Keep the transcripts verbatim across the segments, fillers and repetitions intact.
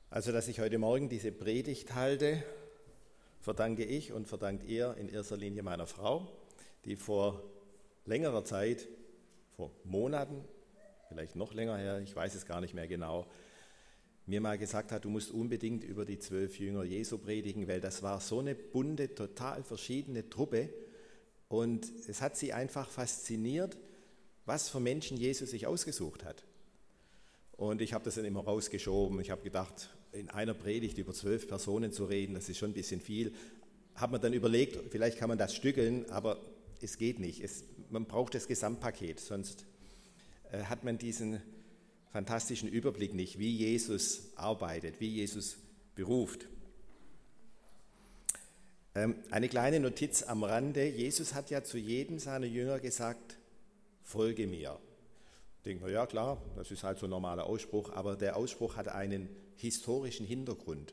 Also, dass ich heute Morgen diese Predigt halte, verdanke ich und verdankt ihr in erster Linie meiner Frau, die vor längerer Zeit, vor Monaten, vielleicht noch länger her, ich weiß es gar nicht mehr genau, mir mal gesagt hat, du musst unbedingt über die zwölf Jünger Jesu predigen, weil das war so eine bunte, total verschiedene Truppe und es hat sie einfach fasziniert, was für Menschen Jesus sich ausgesucht hat. Und ich habe das dann immer rausgeschoben. Ich habe gedacht, in einer Predigt über zwölf Personen zu reden, das ist schon ein bisschen viel. Habe mir dann überlegt, vielleicht kann man das stückeln, aber es geht nicht. Es, man braucht das Gesamtpaket, sonst äh, hat man diesen fantastischen Überblick nicht, wie Jesus arbeitet, wie Jesus beruft. Ähm, eine kleine Notiz am Rande. Jesus hat ja zu jedem seiner Jünger gesagt, folge mir. Denken wir, ja klar, das ist halt so ein normaler Ausspruch, aber der Ausspruch hat einen historischen Hintergrund.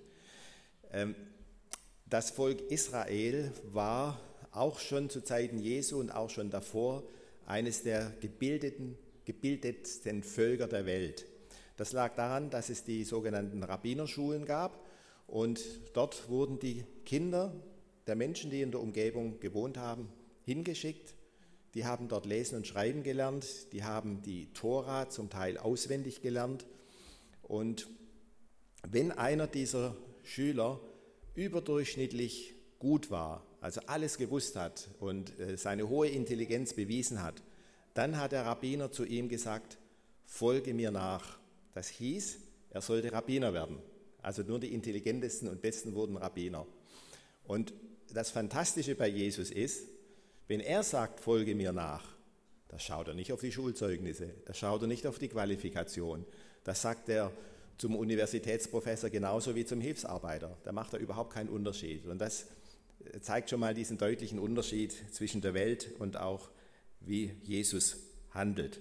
Das Volk Israel war auch schon zu Zeiten Jesu und auch schon davor eines der gebildeten, gebildetsten Völker der Welt. Das lag daran, dass es die sogenannten Rabbinerschulen gab und dort wurden die Kinder der Menschen, die in der Umgebung gewohnt haben, hingeschickt. Die haben dort lesen und schreiben gelernt, die haben die Tora zum Teil auswendig gelernt. Und wenn einer dieser Schüler überdurchschnittlich gut war, also alles gewusst hat und seine hohe Intelligenz bewiesen hat, dann hat der Rabbiner zu ihm gesagt, folge mir nach. Das hieß, er sollte Rabbiner werden. Also nur die intelligentesten und besten wurden Rabbiner. Und das Fantastische bei Jesus ist, wenn er sagt, folge mir nach, da schaut er nicht auf die Schulzeugnisse, da schaut er nicht auf die Qualifikation. Das sagt er zum Universitätsprofessor genauso wie zum Hilfsarbeiter. Da macht er überhaupt keinen Unterschied. Und das zeigt schon mal diesen deutlichen Unterschied zwischen der Welt und auch wie Jesus handelt.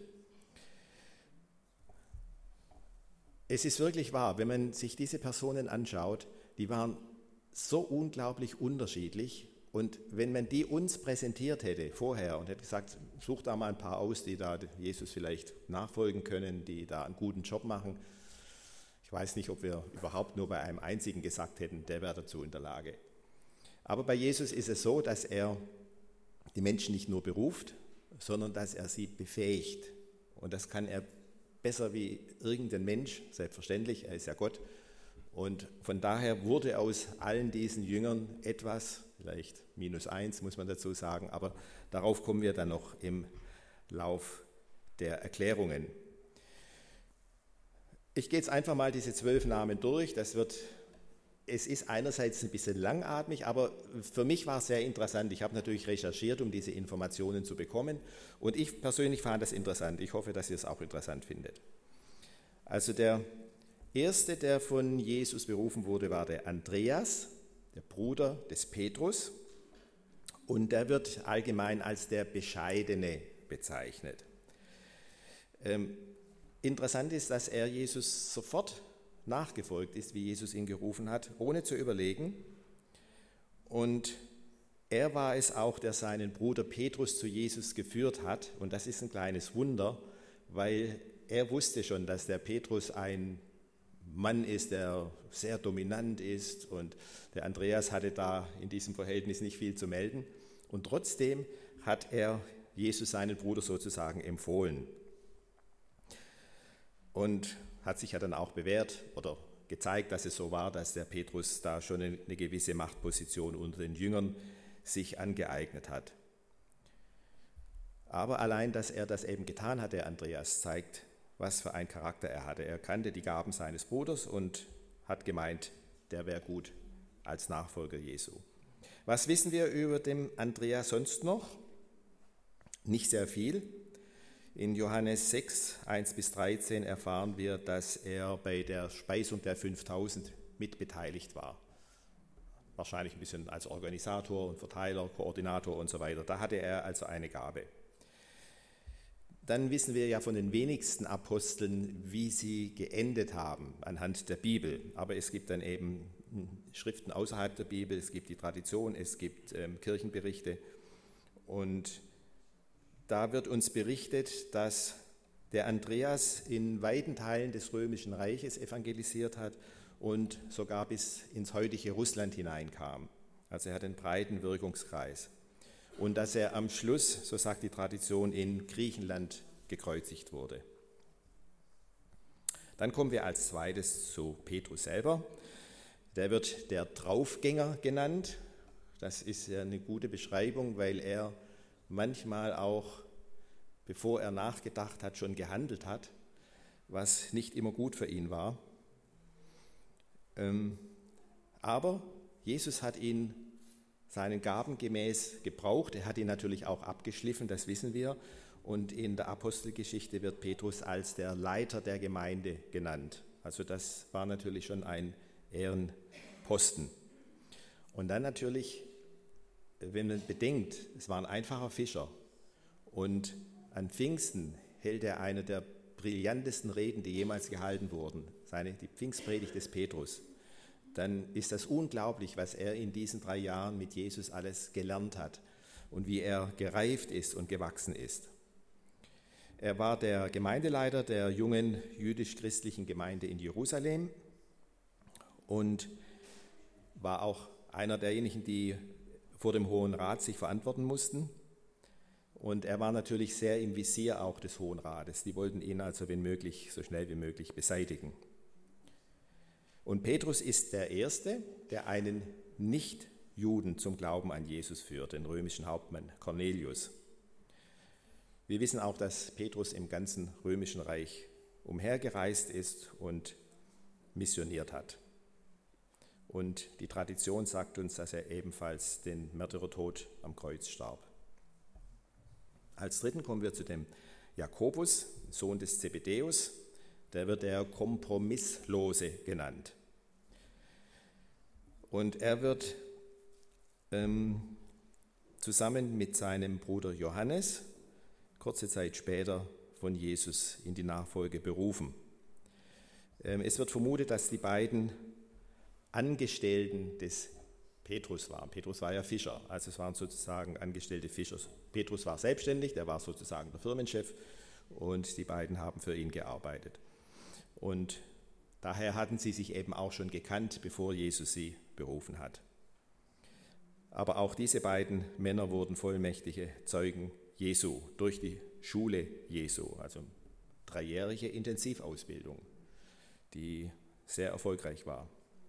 Es ist wirklich wahr, wenn man sich diese Personen anschaut, die waren so unglaublich unterschiedlich. Und wenn man die uns präsentiert hätte vorher und hätte gesagt, such da mal ein paar aus, die da Jesus vielleicht nachfolgen können, die da einen guten Job machen. Ich weiß nicht, ob wir überhaupt nur bei einem einzigen gesagt hätten, der wäre dazu in der Lage. Aber bei Jesus ist es so, dass er die Menschen nicht nur beruft, sondern dass er sie befähigt. Und das kann er besser wie irgendein Mensch, selbstverständlich, er ist ja Gott. Und von daher wurde aus allen diesen Jüngern etwas, vielleicht minus eins muss man dazu sagen, aber darauf kommen wir dann noch im Lauf der Erklärungen. Ich gehe jetzt einfach mal diese zwölf Namen durch. Das wird, es ist einerseits ein bisschen langatmig, aber für mich war es sehr interessant. Ich habe natürlich recherchiert, um diese Informationen zu bekommen und ich persönlich fand das interessant. Ich hoffe, dass ihr es auch interessant findet. Also der erste, der von Jesus berufen wurde, war der Andreas, der Bruder des Petrus. Und der wird allgemein als der Bescheidene bezeichnet. Ähm, interessant ist, dass er Jesus sofort nachgefolgt ist, wie Jesus ihn gerufen hat, ohne zu überlegen. Und er war es auch, der seinen Bruder Petrus zu Jesus geführt hat. Und das ist ein kleines Wunder, weil er wusste schon, dass der Petrus ein Mann ist, der sehr dominant ist und der Andreas hatte da in diesem Verhältnis nicht viel zu melden und trotzdem hat er Jesus seinen Bruder sozusagen empfohlen und hat sich ja dann auch bewährt oder gezeigt, dass es so war, dass der Petrus da schon eine, eine gewisse Machtposition unter den Jüngern sich angeeignet hat. Aber allein, dass er das eben getan hat, der Andreas, zeigt, was für einen Charakter er hatte. Er kannte die Gaben seines Bruders und hat gemeint, der wäre gut als Nachfolger Jesu. Was wissen wir über den Andreas sonst noch? Nicht sehr viel. In Johannes sechs, eins bis dreizehn erfahren wir, dass er bei der Speisung der fünftausend mitbeteiligt war. Wahrscheinlich ein bisschen als Organisator und Verteiler, Koordinator und so weiter. Da hatte er also eine Gabe. Dann wissen wir ja von den wenigsten Aposteln, wie sie geendet haben anhand der Bibel. Aber es gibt dann eben Schriften außerhalb der Bibel, es gibt die Tradition, es gibt ähm, Kirchenberichte. Und da wird uns berichtet, dass der Andreas in weiten Teilen des Römischen Reiches evangelisiert hat und sogar bis ins heutige Russland hineinkam. Also er hat einen breiten Wirkungskreis. Und dass er am Schluss, so sagt die Tradition, in Griechenland gekreuzigt wurde. Dann kommen wir als zweites zu Petrus selber. Der wird der Draufgänger genannt. Das ist ja eine gute Beschreibung, weil er manchmal auch, bevor er nachgedacht hat, schon gehandelt hat, was nicht immer gut für ihn war. Aber Jesus hat ihn seinen Gaben gemäß gebraucht. Er hat ihn natürlich auch abgeschliffen, das wissen wir. Und in der Apostelgeschichte wird Petrus als der Leiter der Gemeinde genannt. Also das war natürlich schon ein Ehrenposten. Und dann natürlich, wenn man bedenkt, es war ein einfacher Fischer und an Pfingsten hält er eine der brillantesten Reden, die jemals gehalten wurden, seine, die Pfingstpredigt des Petrus, dann ist das unglaublich, was er in diesen drei Jahren mit Jesus alles gelernt hat und wie er gereift ist und gewachsen ist. Er war der Gemeindeleiter der jungen jüdisch-christlichen Gemeinde in Jerusalem und war auch einer derjenigen, die vor dem Hohen Rat sich verantworten mussten. Und er war natürlich sehr im Visier auch des Hohen Rates. Die wollten ihn also, wenn möglich, so schnell wie möglich beseitigen. Und Petrus ist der Erste, der einen Nicht-Juden zum Glauben an Jesus führt, den römischen Hauptmann Cornelius. Wir wissen auch, dass Petrus im ganzen römischen Reich umhergereist ist und missioniert hat. Und die Tradition sagt uns, dass er ebenfalls den Märtyrertod am Kreuz starb. Als Dritten kommen wir zu dem Jakobus, Sohn des Zebedäus. Der wird der Kompromisslose genannt. Und er wird ähm, zusammen mit seinem Bruder Johannes kurze Zeit später von Jesus in die Nachfolge berufen. Ähm, es wird vermutet, dass die beiden Angestellten des Petrus waren. Petrus war ja Fischer, also es waren sozusagen angestellte Fischer. Petrus war selbstständig, der war sozusagen der Firmenchef und die beiden haben für ihn gearbeitet. Und daher hatten sie sich eben auch schon gekannt, bevor Jesus sie berufen hat. Aber auch diese beiden Männer wurden vollmächtige Zeugen Jesu durch die Schule Jesu, also dreijährige Intensivausbildung, die sehr erfolgreich war.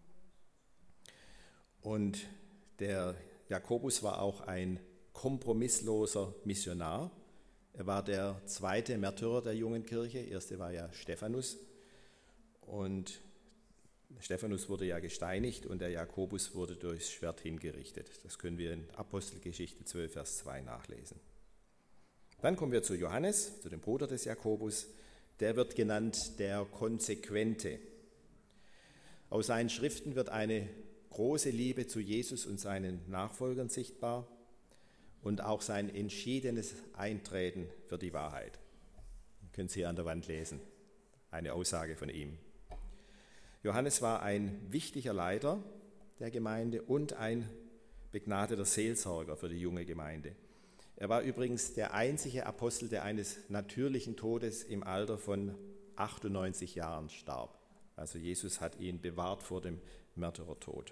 Und der Jakobus war auch ein kompromissloser Missionar. Er war der zweite Märtyrer der jungen Kirche. Der erste war ja Stephanus. Und Stephanus wurde ja gesteinigt und der Jakobus wurde durchs Schwert hingerichtet. Das können wir in Apostelgeschichte zwölf, Vers zwei nachlesen. Dann kommen wir zu Johannes, zu dem Bruder des Jakobus. Der wird genannt der Konsequente. Aus seinen Schriften wird eine große Liebe zu Jesus und seinen Nachfolgern sichtbar und auch sein entschiedenes Eintreten für die Wahrheit. Das können Sie hier an der Wand lesen, eine Aussage von ihm. Johannes war ein wichtiger Leiter der Gemeinde und ein begnadeter Seelsorger für die junge Gemeinde. Er war übrigens der einzige Apostel, der eines natürlichen Todes im Alter von achtundneunzig Jahren starb. Also Jesus hat ihn bewahrt vor dem Märtyrertod.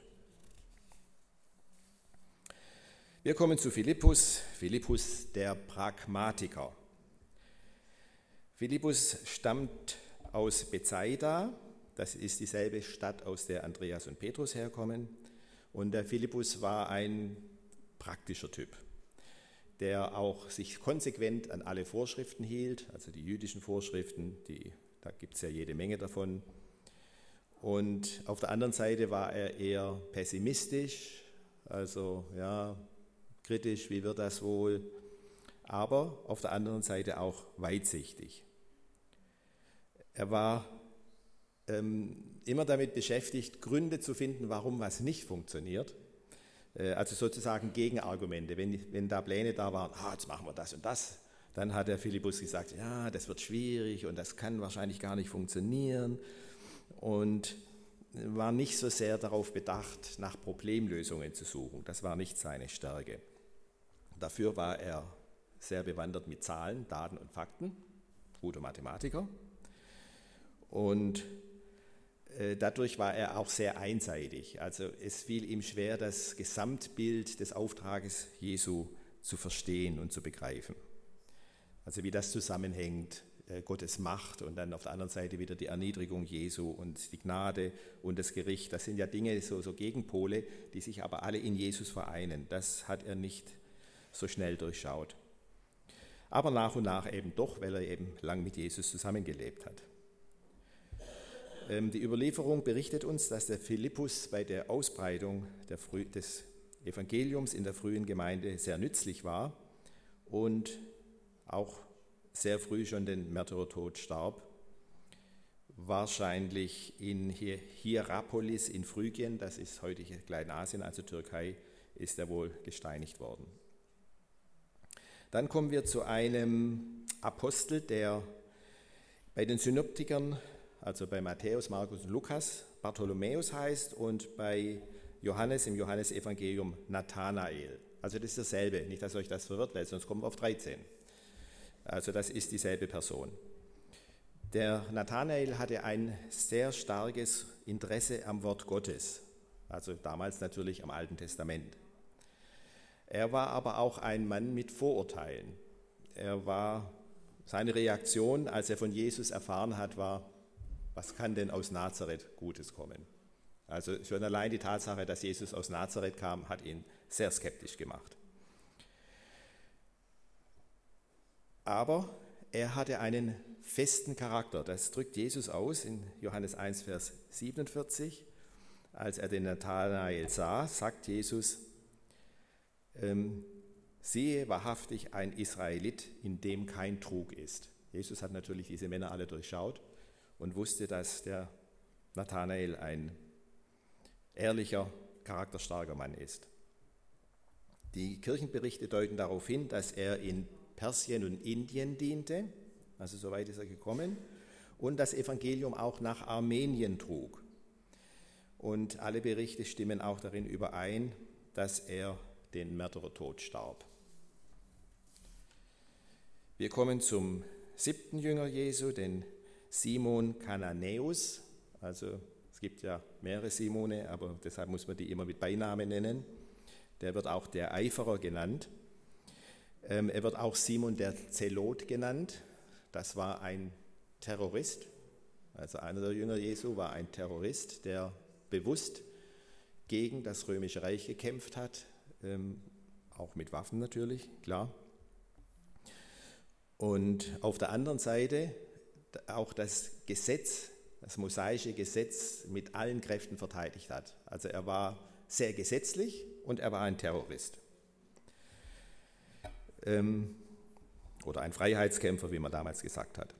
Wir kommen zu Philippus, Philippus der Pragmatiker. Philippus stammt aus Bethsaida, das ist dieselbe Stadt, aus der Andreas und Petrus herkommen. Und der Philippus war ein praktischer Typ, der auch sich konsequent an alle Vorschriften hielt, also die jüdischen Vorschriften, die, da gibt es ja jede Menge davon. Und auf der anderen Seite war er eher pessimistisch, also ja, kritisch, wie wird das wohl, aber auf der anderen Seite auch weitsichtig. Er war ähm, immer damit beschäftigt, Gründe zu finden, warum was nicht funktioniert, äh, also sozusagen Gegenargumente. Wenn, wenn da Pläne da waren, ah, jetzt machen wir das und das, dann hat der Philippus gesagt, ja, das wird schwierig und das kann wahrscheinlich gar nicht funktionieren und war nicht so sehr darauf bedacht, nach Problemlösungen zu suchen. Das war nicht seine Stärke. Dafür war er sehr bewandert mit Zahlen, Daten und Fakten. guter Mathematiker. Und äh, dadurch war er auch sehr einseitig. Also es fiel ihm schwer, das Gesamtbild des Auftrages Jesu zu verstehen und zu begreifen. Also wie das zusammenhängt, äh, Gottes Macht und dann auf der anderen Seite wieder die Erniedrigung Jesu und die Gnade und das Gericht. Das sind ja Dinge, so, so Gegenpole, die sich aber alle in Jesus vereinen. Das hat er nicht so schnell durchschaut. Aber nach und nach eben doch, weil er eben lang mit Jesus zusammengelebt hat. Ähm, die Überlieferung berichtet uns, dass der Philippus bei der Ausbreitung der Früh, des Evangeliums in der frühen Gemeinde sehr nützlich war und auch sehr früh schon den Märtyrertod starb. Wahrscheinlich in Hierapolis in Phrygien, das ist heutige Kleinasien, also Türkei, ist er wohl gesteinigt worden. Dann kommen wir zu einem Apostel, der bei den Synoptikern, also bei Matthäus, Markus und Lukas, Bartholomäus heißt und bei Johannes im Johannesevangelium Nathanael. Also das ist dasselbe, nicht, dass euch das verwirrt, weil sonst kommen wir auf dreizehn. Also das ist dieselbe Person. Der Nathanael hatte ein sehr starkes Interesse am Wort Gottes, also damals natürlich am Alten Testament. Er war aber auch ein Mann mit Vorurteilen. Er war, seine Reaktion, als er von Jesus erfahren hat, war, was kann denn aus Nazareth Gutes kommen? Also schon allein die Tatsache, dass Jesus aus Nazareth kam, hat ihn sehr skeptisch gemacht. Aber er hatte einen festen Charakter. Das drückt Jesus aus in Johannes eins, Vers siebenundvierzig. Als er den Nathanael sah, sagt Jesus, ähm, siehe wahrhaftig ein Israelit, in dem kein Trug ist. Jesus hat natürlich diese Männer alle durchschaut und wusste, dass der Nathanael ein ehrlicher, charakterstarker Mann ist. Die Kirchenberichte deuten darauf hin, dass er in Persien und Indien diente, also soweit ist er gekommen, und das Evangelium auch nach Armenien trug. Und alle Berichte stimmen auch darin überein, dass er den Märtyrertod starb. Wir kommen zum siebten Jünger Jesu, den Simon Kananäus. Also es gibt ja mehrere Simone, aber deshalb muss man die immer mit Beinamen nennen. Der wird auch der Eiferer genannt. Ähm, er wird auch Simon der Zelot genannt. Das war ein Terrorist. Also einer der Jünger Jesu war ein Terrorist, der bewusst gegen das Römische Reich gekämpft hat, ähm, auch mit Waffen natürlich, klar. Und auf der anderen Seite auch das Gesetz, das mosaische Gesetz mit allen Kräften verteidigt hat. Also er war sehr gesetzlich und er war ein Terrorist. Ähm, oder ein Freiheitskämpfer, wie man damals gesagt hat.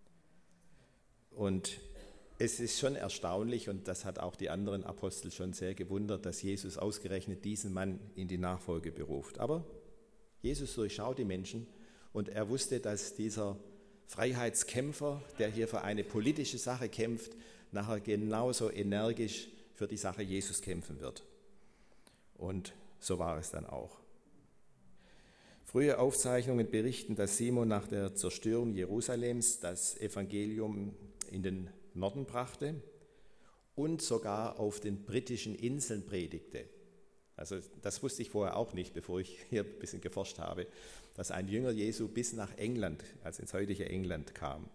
Und es ist schon erstaunlich, und das hat auch die anderen Apostel schon sehr gewundert, dass Jesus ausgerechnet diesen Mann in die Nachfolge beruft. Aber Jesus durchschaut die Menschen und er wusste, dass dieser Freiheitskämpfer, der hier für eine politische Sache kämpft, nachher genauso energisch für die Sache Jesus kämpfen wird. Und so war es dann auch. Frühe Aufzeichnungen berichten, dass Simon nach der Zerstörung Jerusalems das Evangelium in den Norden brachte und sogar auf den britischen Inseln predigte. Also das wusste ich vorher auch nicht, bevor ich hier ein bisschen geforscht habe, dass ein Jünger Jesu bis nach England, also ins heutige England kam.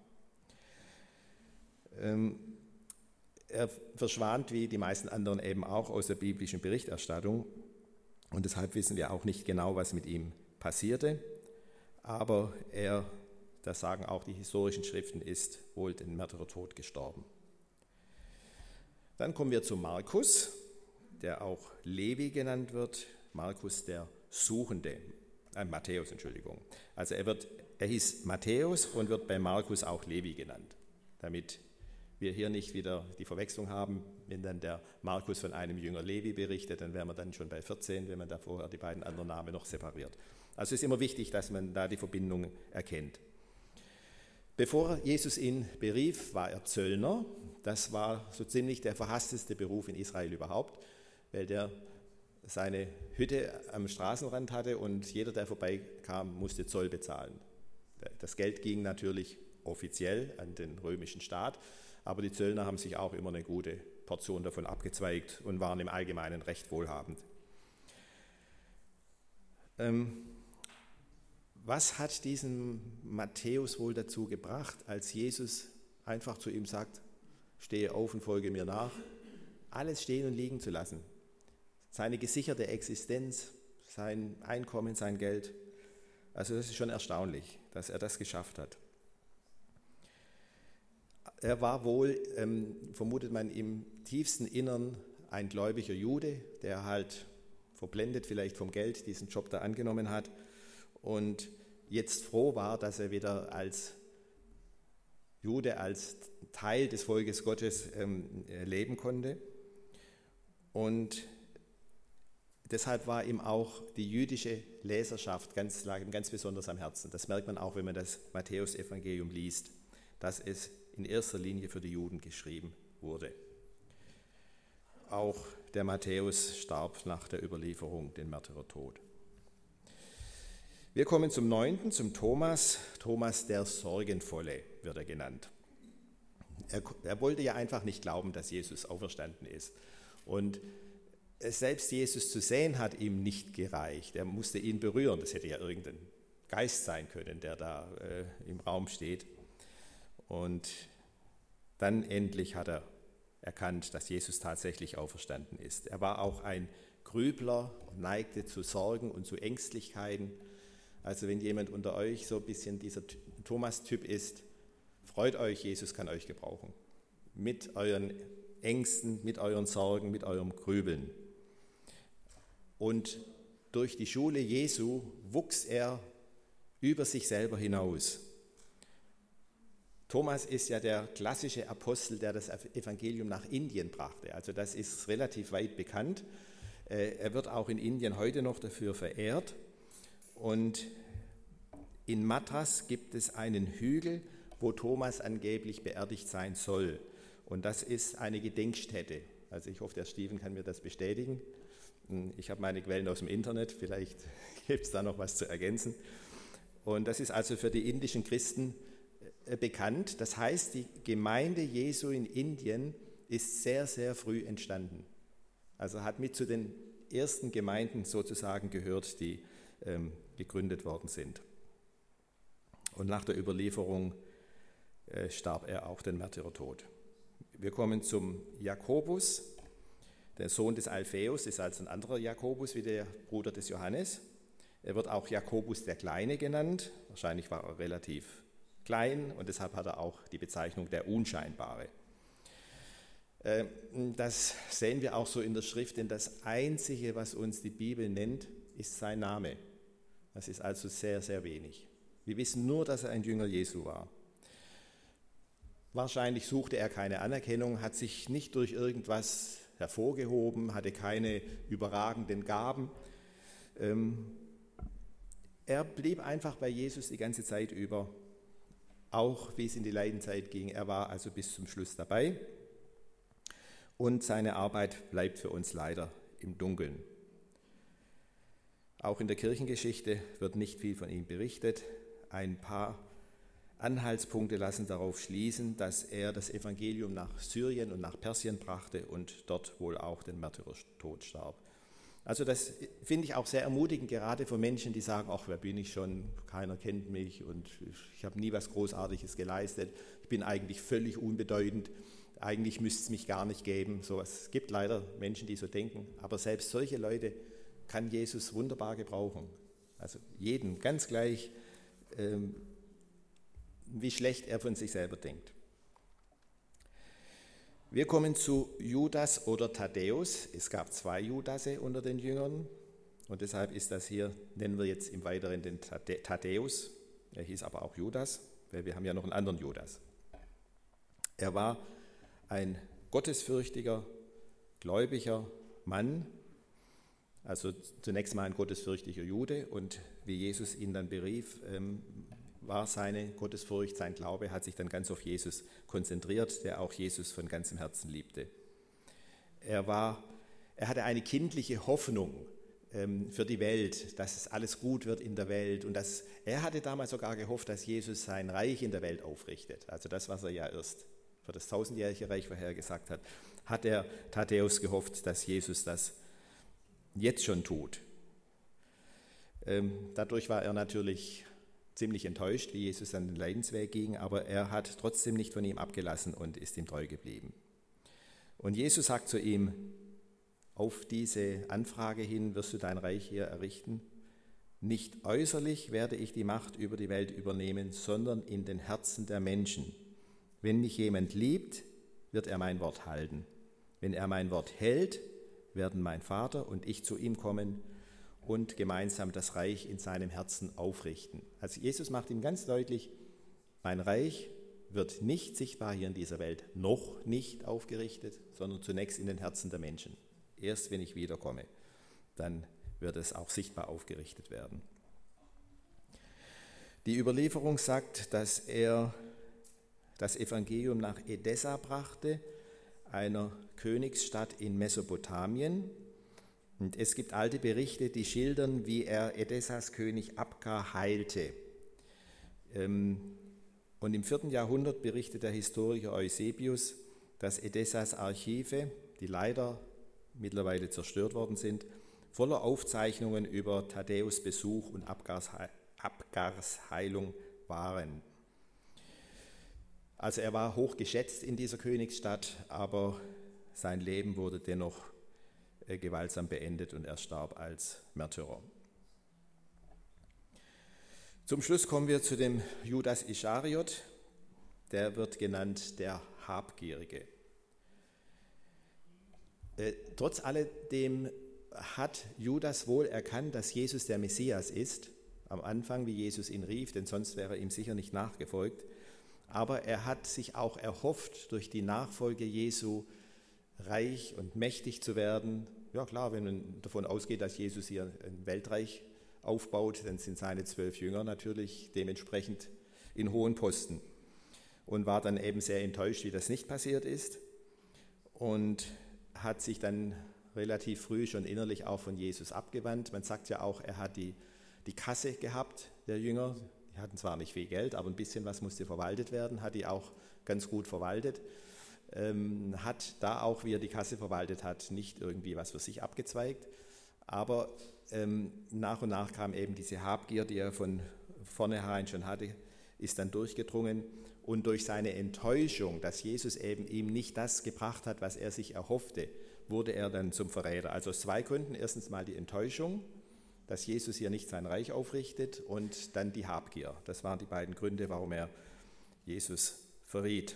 Ähm, er verschwand, wie die meisten anderen eben auch, aus der biblischen Berichterstattung und deshalb wissen wir auch nicht genau, was mit ihm passierte, aber er, das sagen auch die historischen Schriften, ist wohl den Märtyrertod gestorben. Dann kommen wir zu Markus, der auch Levi genannt wird, Markus der Suchende, äh, Matthäus, Entschuldigung. Also er, wird, er hieß Matthäus und wird bei Markus auch Levi genannt, damit wir hier nicht wieder die Verwechslung haben, wenn dann der Markus von einem Jünger Levi berichtet, dann wären wir dann schon bei vierzehn, wenn man da vorher die beiden anderen Namen noch separiert. Also es ist immer wichtig, dass man da die Verbindung erkennt. Bevor Jesus ihn berief, war er Zöllner. Das war so ziemlich der verhassteste Beruf in Israel überhaupt, weil der seine Hütte am Straßenrand hatte und jeder, der vorbeikam, musste Zoll bezahlen. Das Geld ging natürlich offiziell an den römischen Staat, aber die Zöllner haben sich auch immer eine gute Portion davon abgezweigt und waren im Allgemeinen recht wohlhabend. Ähm, was hat diesen Matthäus wohl dazu gebracht, als Jesus einfach zu ihm sagt, stehe auf und folge mir nach, alles stehen und liegen zu lassen? Seine gesicherte Existenz, sein Einkommen, sein Geld. Also das ist schon erstaunlich, dass er das geschafft hat. Er war wohl, ähm, vermutet man, im tiefsten Innern ein gläubiger Jude, der halt verblendet vielleicht vom Geld diesen Job da angenommen hat und jetzt froh war, dass er wieder als Jude, als Teil des Volkes Gottes ähm, leben konnte. Und deshalb war ihm auch die jüdische Leserschaft ganz, lag ihm ganz besonders am Herzen. Das merkt man auch, wenn man das Matthäusevangelium liest, dass es in erster Linie für die Juden geschrieben wurde. Auch der Matthäus starb nach der Überlieferung den Märtyrertod. Wir kommen zum neunten, zum Thomas. Thomas der Sorgenvolle wird er genannt. Er, er wollte ja einfach nicht glauben, dass Jesus auferstanden ist. Und selbst Jesus zu sehen hat ihm nicht gereicht. Er musste ihn berühren. Das hätte ja irgendein Geist sein können, der da äh, im Raum steht. Und dann endlich hat er erkannt, dass Jesus tatsächlich auferstanden ist. Er war auch ein Grübler, neigte zu Sorgen und zu Ängstlichkeiten. Also wenn jemand unter euch so ein bisschen dieser Thomas-Typ ist, freut euch, Jesus kann euch gebrauchen. Mit euren Ängsten, mit euren Sorgen, mit eurem Grübeln. Und durch die Schule Jesu wuchs er über sich selber hinaus. Thomas ist ja der klassische Apostel, der das Evangelium nach Indien brachte. Also das ist relativ weit bekannt. Er wird auch in Indien heute noch dafür verehrt. Und in Madras gibt es einen Hügel, wo Thomas angeblich beerdigt sein soll. Und das ist eine Gedenkstätte. Also ich hoffe, der Steven kann mir das bestätigen. Ich habe meine Quellen aus dem Internet, vielleicht gibt es da noch was zu ergänzen. Und das ist also für die indischen Christen bekannt. Das heißt, die Gemeinde Jesu in Indien ist sehr, sehr früh entstanden. Also hat mit zu den ersten Gemeinden sozusagen gehört, die ähm, gegründet worden sind. Und nach der Überlieferung äh, starb er auch den Märtyrertod. Wir kommen zum Jakobus, der Sohn des Alpheus, ist also ein anderer Jakobus wie der Bruder des Johannes. Er wird auch Jakobus der Kleine genannt. Wahrscheinlich war er relativ klein und deshalb hat er auch die Bezeichnung der Unscheinbare. Das sehen wir auch so in der Schrift, denn das Einzige, was uns die Bibel nennt, ist sein Name. Das ist also sehr, sehr wenig. Wir wissen nur, dass er ein Jünger Jesu war. Wahrscheinlich suchte er keine Anerkennung, hat sich nicht durch irgendwas hervorgehoben, hatte keine überragenden Gaben. Er blieb einfach bei Jesus die ganze Zeit über, auch wie es in die Leidenzeit ging. Er war also bis zum Schluss dabei und seine Arbeit bleibt für uns leider im Dunkeln. Auch in der Kirchengeschichte wird nicht viel von ihm berichtet. Ein paar Anhaltspunkte lassen darauf schließen, dass er das Evangelium nach Syrien und nach Persien brachte und dort wohl auch den Märtyrertod starb. Also das finde ich auch sehr ermutigend, gerade für Menschen, die sagen, ach, wer bin ich schon, keiner kennt mich und ich habe nie was Großartiges geleistet, ich bin eigentlich völlig unbedeutend, eigentlich müsste es mich gar nicht geben. So, es gibt leider Menschen, die so denken, aber selbst solche Leute kann Jesus wunderbar gebrauchen. Also jeden, ganz gleich, ähm, wie schlecht er von sich selber denkt. Wir kommen zu Judas oder Thaddäus. Es gab zwei Judasse unter den Jüngern und deshalb ist das hier, nennen wir jetzt im Weiteren den Thaddäus. Er hieß aber auch Judas, weil wir haben ja noch einen anderen Judas. Er war ein gottesfürchtiger, gläubiger Mann, also zunächst mal ein gottesfürchtiger Jude und wie Jesus ihn dann berief, ähm, war seine Gottesfurcht, sein Glaube, hat sich dann ganz auf Jesus konzentriert, der auch Jesus von ganzem Herzen liebte. Er war, er hatte eine kindliche Hoffnung, ähm, für die Welt, dass es alles gut wird in der Welt. Und dass, er hatte damals sogar gehofft, dass Jesus sein Reich in der Welt aufrichtet. Also das, was er ja erst für das tausendjährige Reich vorhergesagt hat, hat er Thaddäus gehofft, dass Jesus das jetzt schon tut. Ähm, dadurch war er natürlich ziemlich enttäuscht, wie Jesus an den Leidensweg ging, aber er hat trotzdem nicht von ihm abgelassen und ist ihm treu geblieben. Und Jesus sagt zu ihm, auf diese Anfrage hin wirst du dein Reich hier errichten. Nicht äußerlich werde ich die Macht über die Welt übernehmen, sondern in den Herzen der Menschen. Wenn mich jemand liebt, wird er mein Wort halten. Wenn er mein Wort hält, werden mein Vater und ich zu ihm kommen und gemeinsam das Reich in seinem Herzen aufrichten. Also Jesus macht ihm ganz deutlich, mein Reich wird nicht sichtbar hier in dieser Welt, noch nicht aufgerichtet, sondern zunächst in den Herzen der Menschen. Erst wenn ich wiederkomme, dann wird es auch sichtbar aufgerichtet werden. Die Überlieferung sagt, dass er das Evangelium nach Edessa brachte, einer Königsstadt in Mesopotamien. Und es gibt alte Berichte, die schildern, wie er Edessas König Abgar heilte. Und im vierten Jahrhundert berichtet der Historiker Eusebius, dass Edessas Archive, die leider mittlerweile zerstört worden sind, voller Aufzeichnungen über Thaddäus Besuch und Abgars, Abgars Heilung waren. Also er war hoch geschätzt in dieser Königsstadt, aber sein Leben wurde dennoch äh, gewaltsam beendet und er starb als Märtyrer. Zum Schluss kommen wir zu dem Judas Ischariot, der wird genannt der Habgierige. Äh, trotz alledem hat Judas wohl erkannt, dass Jesus der Messias ist, am Anfang, wie Jesus ihn rief, denn sonst wäre er ihm sicher nicht nachgefolgt. Aber er hat sich auch erhofft, durch die Nachfolge Jesu reich und mächtig zu werden. Ja klar, wenn man davon ausgeht, dass Jesus hier ein Weltreich aufbaut, dann sind seine zwölf Jünger natürlich dementsprechend in hohen Posten. Und war dann eben sehr enttäuscht, wie das nicht passiert ist. Und hat sich dann relativ früh schon innerlich auch von Jesus abgewandt. Man sagt ja auch, er hat die, die Kasse gehabt, der Jünger. Die hatten zwar nicht viel Geld, aber ein bisschen was musste verwaltet werden, hat die auch ganz gut verwaltet. Ähm, hat da auch, wie er die Kasse verwaltet hat, nicht irgendwie was für sich abgezweigt. Aber ähm, nach und nach kam eben diese Habgier, die er von vornherein schon hatte, ist dann durchgedrungen. Und durch seine Enttäuschung, dass Jesus eben ihm nicht das gebracht hat, was er sich erhoffte, wurde er dann zum Verräter. Also aus zwei Gründen. Erstens mal die Enttäuschung, dass Jesus hier nicht sein Reich aufrichtet, und dann die Habgier. Das waren die beiden Gründe, warum er Jesus verriet.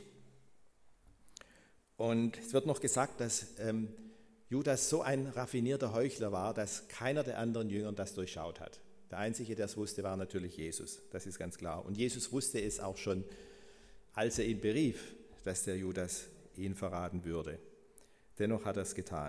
Und es wird noch gesagt, dass ähm, Judas so ein raffinierter Heuchler war, dass keiner der anderen Jünger das durchschaut hat. Der Einzige, der es wusste, war natürlich Jesus. Das ist ganz klar. Und Jesus wusste es auch schon, als er ihn berief, dass der Judas ihn verraten würde. Dennoch hat er es getan.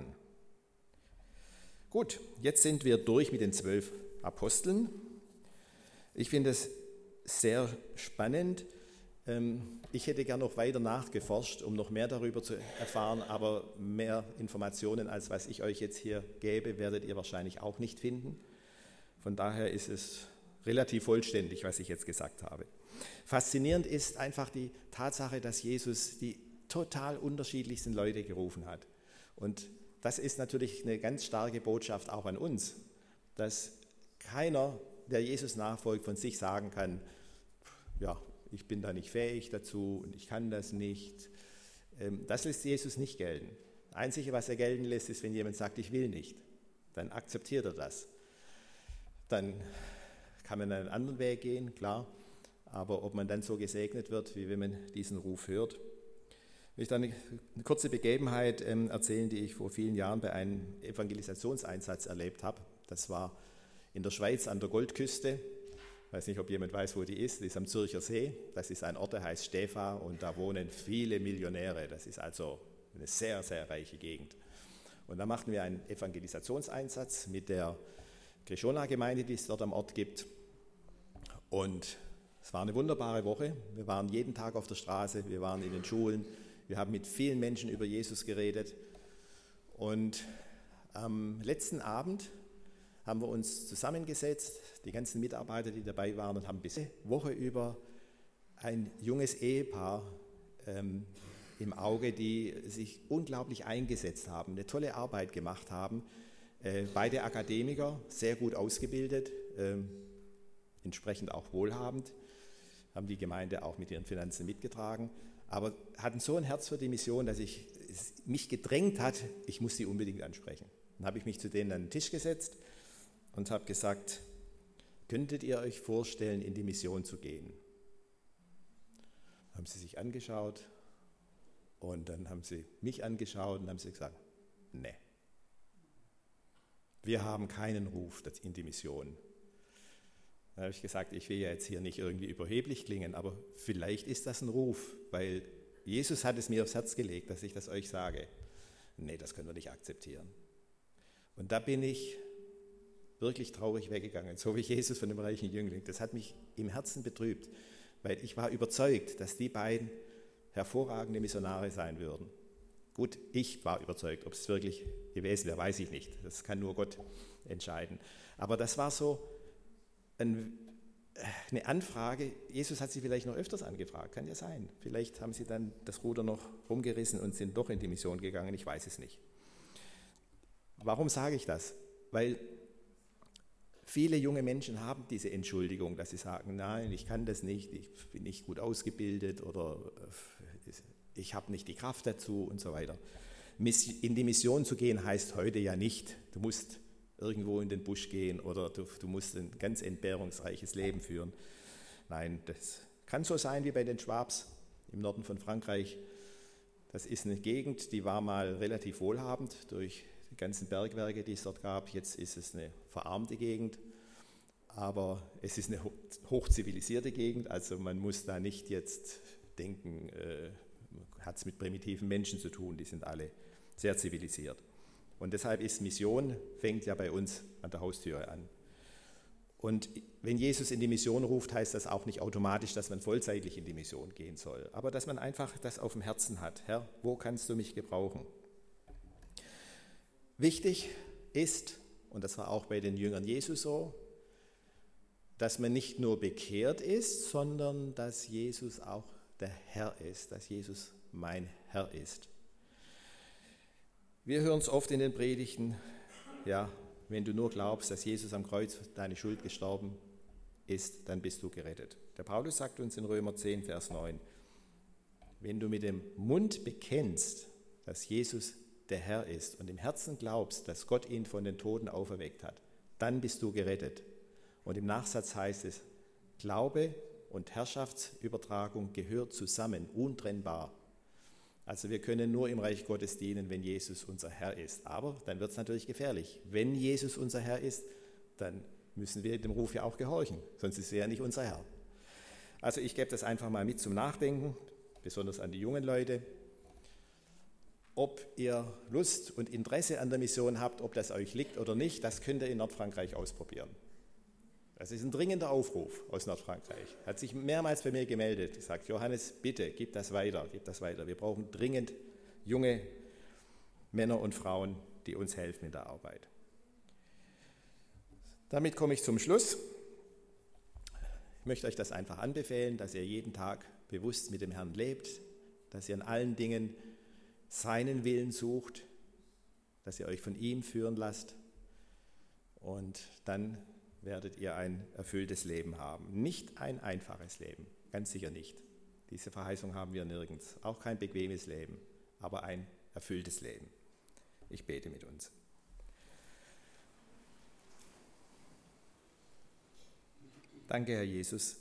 Gut, jetzt sind wir durch mit den zwölf Aposteln. Ich finde es sehr spannend. Ich hätte gern noch weiter nachgeforscht, um noch mehr darüber zu erfahren, aber mehr Informationen, als was ich euch jetzt hier gebe, werdet ihr wahrscheinlich auch nicht finden. Von daher ist es relativ vollständig, was ich jetzt gesagt habe. Faszinierend ist einfach die Tatsache, dass Jesus die total unterschiedlichsten Leute gerufen hat. Und das ist natürlich eine ganz starke Botschaft auch an uns, dass keiner, der Jesus nachfolgt, von sich sagen kann, ja, ich bin da nicht fähig dazu und ich kann das nicht. Das lässt Jesus nicht gelten. Das Einzige, was er gelten lässt, ist, wenn jemand sagt, ich will nicht. Dann akzeptiert er das. Dann kann man einen anderen Weg gehen, klar. Aber ob man dann so gesegnet wird, wie wenn man diesen Ruf hört. Ich möchte eine kurze Begebenheit erzählen, die ich vor vielen Jahren bei einem Evangelisationseinsatz erlebt habe. Das war in der Schweiz an der Goldküste. Ich weiß nicht, ob jemand weiß, wo die ist. Die ist am Zürcher See. Das ist ein Ort, der heißt Stäfa, und da wohnen viele Millionäre. Das ist also eine sehr, sehr reiche Gegend. Und da machten wir einen Evangelisationseinsatz mit der Krishona-Gemeinde, die es dort am Ort gibt. Und es war eine wunderbare Woche. Wir waren jeden Tag auf der Straße, wir waren in den Schulen, wir haben mit vielen Menschen über Jesus geredet. Und am letzten Abend haben wir uns zusammengesetzt, die ganzen Mitarbeiter, die dabei waren, und haben bis Woche über ein junges Ehepaar ähm, im Auge, die sich unglaublich eingesetzt haben, eine tolle Arbeit gemacht haben. Äh, beide Akademiker, sehr gut ausgebildet, äh, entsprechend auch wohlhabend, haben die Gemeinde auch mit ihren Finanzen mitgetragen, aber hatten so ein Herz für die Mission, dass ich, es mich gedrängt hat, ich muss sie unbedingt ansprechen. Dann habe ich mich zu denen an den Tisch gesetzt und habe gesagt, könntet ihr euch vorstellen, in die Mission zu gehen? Haben sie sich angeschaut und dann haben sie mich angeschaut und haben sie gesagt, nee, wir haben keinen Ruf in die Mission. Dann habe ich gesagt, ich will ja jetzt hier nicht irgendwie überheblich klingen, aber vielleicht ist das ein Ruf, weil Jesus hat es mir aufs Herz gelegt, dass ich das euch sage. Nee, das können wir nicht akzeptieren. Und da bin ich wirklich traurig weggegangen, so wie Jesus von dem reichen Jüngling. Das hat mich im Herzen betrübt, weil ich war überzeugt, dass die beiden hervorragende Missionare sein würden. Gut, ich war überzeugt, ob es wirklich gewesen wäre, weiß ich nicht. Das kann nur Gott entscheiden. Aber das war so ein, eine Anfrage. Jesus hat sie vielleicht noch öfters angefragt, kann ja sein. Vielleicht haben sie dann das Ruder noch rumgerissen und sind doch in die Mission gegangen, ich weiß es nicht. Warum sage ich das? Weil viele junge Menschen haben diese Entschuldigung, dass sie sagen, nein, ich kann das nicht, ich bin nicht gut ausgebildet oder ich habe nicht die Kraft dazu und so weiter. In die Mission zu gehen heißt heute ja nicht, du musst irgendwo in den Busch gehen oder du, du musst ein ganz entbehrungsreiches Leben führen. Nein, das kann so sein wie bei den Schwabs im Norden von Frankreich. Das ist eine Gegend, die war mal relativ wohlhabend durch die ganzen Bergwerke, die es dort gab. Jetzt ist es eine verarmte Gegend, aber es ist eine hochzivilisierte Gegend, also man muss da nicht jetzt denken, äh, hat es mit primitiven Menschen zu tun, die sind alle sehr zivilisiert. Und deshalb ist Mission, fängt ja bei uns an der Haustüre an. Und wenn Jesus in die Mission ruft, heißt das auch nicht automatisch, dass man vollzeitlich in die Mission gehen soll, aber dass man einfach das auf dem Herzen hat. Herr, wo kannst du mich gebrauchen? Wichtig ist, und das war auch bei den Jüngern Jesu so, dass man nicht nur bekehrt ist, sondern dass Jesus auch der Herr ist, dass Jesus mein Herr ist. Wir hören es oft in den Predigten, ja, wenn du nur glaubst, dass Jesus am Kreuz für deine Schuld gestorben ist, dann bist du gerettet. Der Paulus sagt uns in Römer zehn, Vers neun, wenn du mit dem Mund bekennst, dass Jesus der Herr ist und im Herzen glaubst, dass Gott ihn von den Toten auferweckt hat, dann bist du gerettet. Und im Nachsatz heißt es, Glaube und Herrschaftsübertragung gehört zusammen, untrennbar. Also wir können nur im Reich Gottes dienen, wenn Jesus unser Herr ist. Aber dann wird es natürlich gefährlich. Wenn Jesus unser Herr ist, dann müssen wir dem Ruf ja auch gehorchen, sonst ist er ja nicht unser Herr. Also ich gebe das einfach mal mit zum Nachdenken, besonders an die jungen Leute. Ob ihr Lust und Interesse an der Mission habt, ob das euch liegt oder nicht, das könnt ihr in Nordfrankreich ausprobieren. Das ist ein dringender Aufruf aus Nordfrankreich. Hat sich mehrmals bei mir gemeldet, sagt, Johannes, bitte, gib das weiter, gib das weiter. Wir brauchen dringend junge Männer und Frauen, die uns helfen in der Arbeit. Damit komme ich zum Schluss. Ich möchte euch das einfach anbefehlen, dass ihr jeden Tag bewusst mit dem Herrn lebt, dass ihr in allen Dingen seinen Willen sucht, dass ihr euch von ihm führen lasst und dann werdet ihr ein erfülltes Leben haben. Nicht ein einfaches Leben, ganz sicher nicht. Diese Verheißung haben wir nirgends. Auch kein bequemes Leben, aber ein erfülltes Leben. Ich bete mit uns. Danke, Herr Jesus,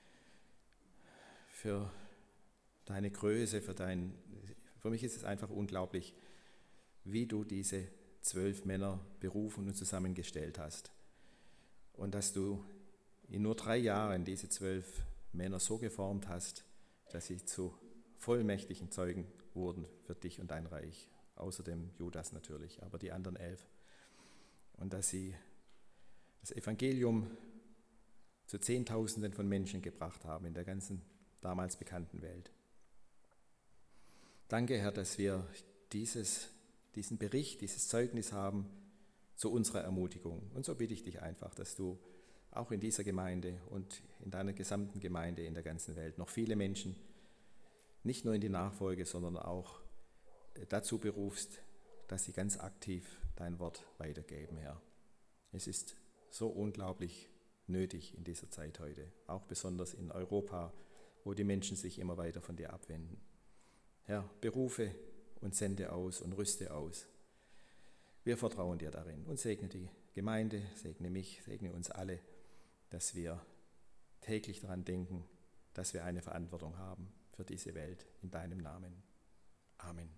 für deine Größe, für dein... Für mich ist es einfach unglaublich, wie du diese zwölf Männer berufen und zusammengestellt hast. Und dass du in nur drei Jahren diese zwölf Männer so geformt hast, dass sie zu vollmächtigen Zeugen wurden für dich und dein Reich. Außerdem Judas natürlich, aber die anderen elf. Und dass sie das Evangelium zu Zehntausenden von Menschen gebracht haben in der ganzen damals bekannten Welt. Danke, Herr, dass wir dieses, diesen Bericht, dieses Zeugnis haben zu unserer Ermutigung. Und so bitte ich dich einfach, dass du auch in dieser Gemeinde und in deiner gesamten Gemeinde in der ganzen Welt noch viele Menschen nicht nur in die Nachfolge, sondern auch dazu berufst, dass sie ganz aktiv dein Wort weitergeben, Herr. Es ist so unglaublich nötig in dieser Zeit heute, auch besonders in Europa, wo die Menschen sich immer weiter von dir abwenden. Herr, berufe und sende aus und rüste aus. Wir vertrauen dir darin und segne die Gemeinde, segne mich, segne uns alle, dass wir täglich daran denken, dass wir eine Verantwortung haben für diese Welt in deinem Namen. Amen.